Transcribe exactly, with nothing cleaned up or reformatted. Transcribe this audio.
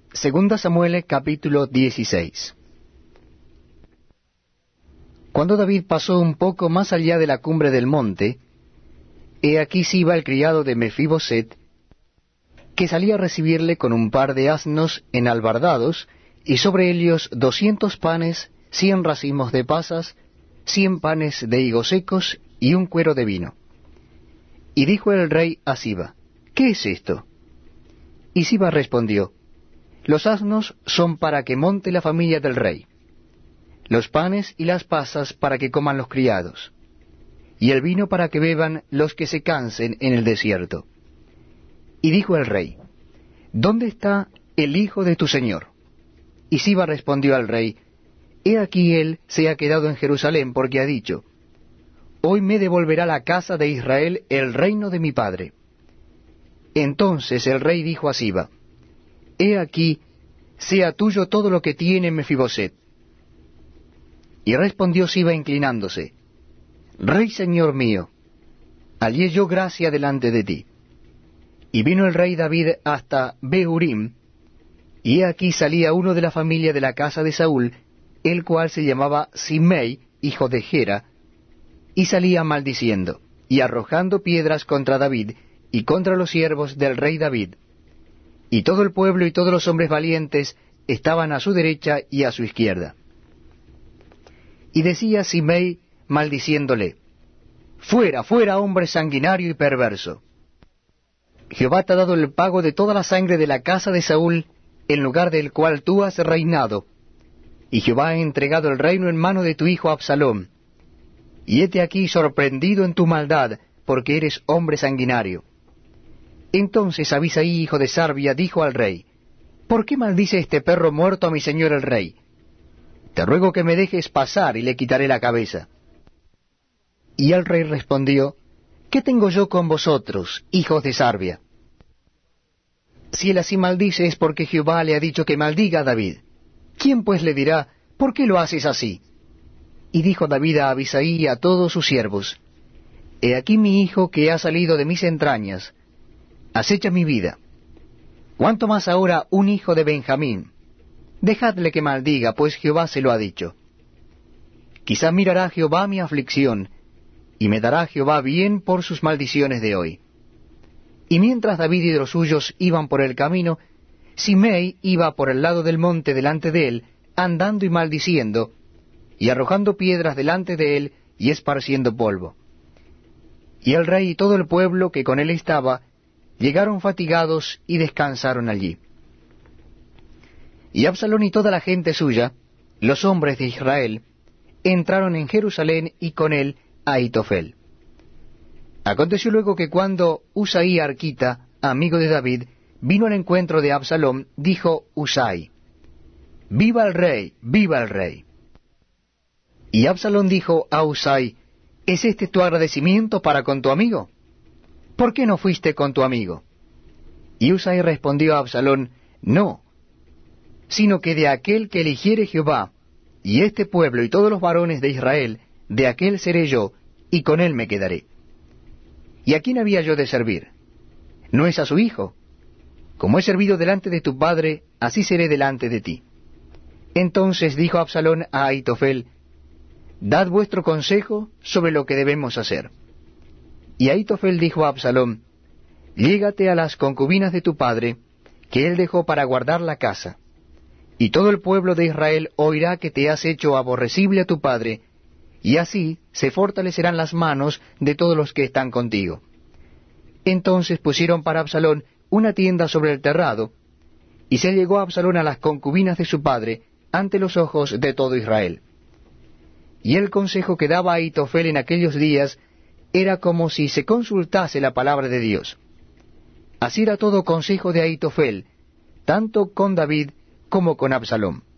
Segunda Samuel capítulo dieciséis. Cuando David pasó un poco más allá de la cumbre del monte, he aquí Siba el criado de Mefiboset, que salía a recibirle con un par de asnos enalbardados, y sobre ellos doscientos panes, cien racimos de pasas, cien panes de higos secos y un cuero de vino. Y dijo el rey a Siba, ¿qué es esto? Y Siba respondió, los asnos son para que monte la familia del rey, los panes y las pasas para que coman los criados, y el vino para que beban los que se cansen en el desierto. Y dijo el rey, ¿dónde está el hijo de tu señor? Y Siba respondió al rey, he aquí él se ha quedado en Jerusalén, porque ha dicho, hoy me devolverá la casa de Israel el reino de mi padre. Entonces el rey dijo a Siba, he aquí, sea tuyo todo lo que tiene Mefiboset. Y respondió Siba inclinándose, Rey señor mío, hallé yo gracia delante de ti. Y vino el rey David hasta Behurim, y he aquí salía uno de la familia de la casa de Saúl, el cual se llamaba Simei, hijo de Gera, y salía maldiciendo, y arrojando piedras contra David, y contra los siervos del rey David. Y todo el pueblo y todos los hombres valientes estaban a su derecha y a su izquierda. Y decía Simei, maldiciéndole, fuera, fuera, hombre sanguinario y perverso. Jehová te ha dado el pago de toda la sangre de la casa de Saúl, en lugar del cual tú has reinado, y Jehová ha entregado el reino en mano de tu hijo Absalom. Y hete aquí sorprendido en tu maldad, porque eres hombre sanguinario. Entonces Abisaí, hijo de Sarbia, dijo al rey, ¿por qué maldice este perro muerto a mi señor el rey? Te ruego que me dejes pasar y le quitaré la cabeza. Y el rey respondió, ¿qué tengo yo con vosotros, hijos de Sarbia? Si él así maldice es porque Jehová le ha dicho que maldiga a David. ¿Quién pues le dirá, por qué lo haces así? Y dijo David a Abisaí y a todos sus siervos, he aquí mi hijo que ha salido de mis entrañas, acecha mi vida. ¿Cuánto más ahora un hijo de Benjamín? Dejadle que maldiga, pues Jehová se lo ha dicho. Quizá mirará Jehová mi aflicción, y me dará Jehová bien por sus maldiciones de hoy. Y mientras David y los suyos iban por el camino, Simei iba por el lado del monte delante de él, andando y maldiciendo, y arrojando piedras delante de él, y esparciendo polvo. Y el rey y todo el pueblo que con él estaba, llegaron fatigados y descansaron allí. Y Absalón y toda la gente suya, los hombres de Israel, entraron en Jerusalén y con él Ahitofel. Aconteció luego que cuando Usaí arquita, amigo de David, vino al encuentro de Absalón, dijo Usaí, ¡viva el rey, viva el rey! Y Absalón dijo a Usaí, ¿es este tu agradecimiento para con tu amigo? ¿Por qué no fuiste con tu amigo? Y Usaí respondió a Absalón, no, sino que de aquel que eligiere Jehová, y este pueblo y todos los varones de Israel, de aquel seré yo, y con él me quedaré. ¿Y a quién había yo de servir? ¿No es a su hijo? Como he servido delante de tu padre, así seré delante de ti. Entonces dijo Absalón a Ahitofel, dad vuestro consejo sobre lo que debemos hacer. Y Ahitofel dijo a Absalón, llégate a las concubinas de tu padre, que él dejó para guardar la casa, y todo el pueblo de Israel oirá que te has hecho aborrecible a tu padre, y así se fortalecerán las manos de todos los que están contigo. Entonces pusieron para Absalón una tienda sobre el terrado, y se llegó Absalón a las concubinas de su padre, ante los ojos de todo Israel. Y el consejo que daba Ahitofel en aquellos días era como si se consultase la palabra de Dios. Así era todo consejo de Ahitofel, tanto con David como con Absalón.